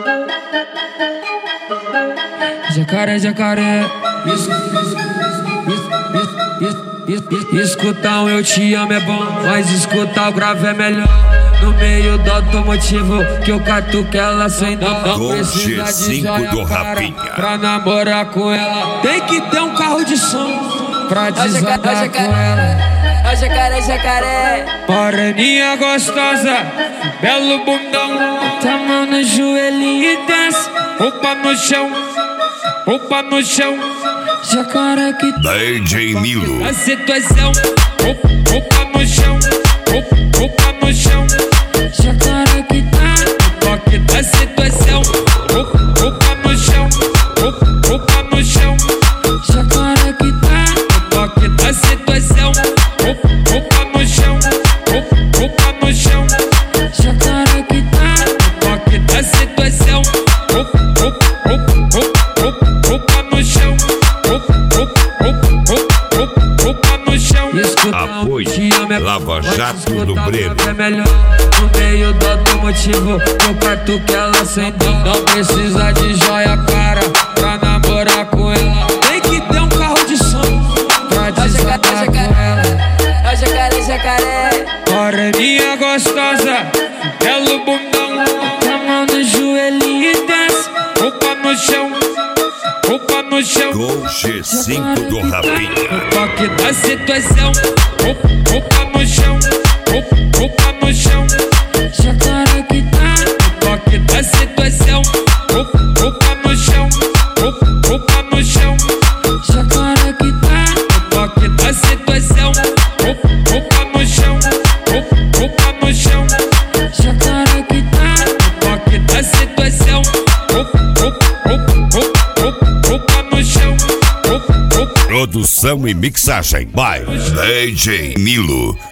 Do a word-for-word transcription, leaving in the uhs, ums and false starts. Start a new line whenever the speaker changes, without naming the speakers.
Jacaré, jacaré. Escutar um eu te amo é bom, mas escutar o grave é melhor. No meio do automotivo que eu catuco ela sem dó. Não precisa de joia cara pra namorar com ela. Tem que ter um carro de som pra desandar com ela.
Ó jacaré, jacaré.
Moreninha gostosa, belo bundão. Tá mão no joelhinho e desce, roupa no chão, roupa no chão. Jacaré que
D J Nilo.
A situação, roupa no chão, roupa no chão. Jacaré que tá no toque da situação, roupa no chão, roupa no chão. Jacaré que tá no toque da situação, roupa no chão, roupa no chão. Jacaré que tá no toque da situação, roupa no chão.
Apoio Lava Jato do Breno.
É melhor no meio do automotivo eu parto que ela sem dó. Não precisa de joia cara pra namorar com ela. Tem que ter um carro de som pra desandar com ela.
Ó jacaré, jacaré.
Moreninha gostosa, belo bundão. Tá mão no joelhinho e desce, roupa no chão, roupa no chão.
Gol G cinco do Rafinha.
Toque da situação, roupa no chão, roupa no chão. Jacaré que tá no toque da situação, roupa no chão, roupa no chão. Jacaré que tá no toque da situação, roupa no chão, roupa no chão. Jacaré que tá no toque da situação, roupa no chão.
Produção e mixagem by D J Nilo.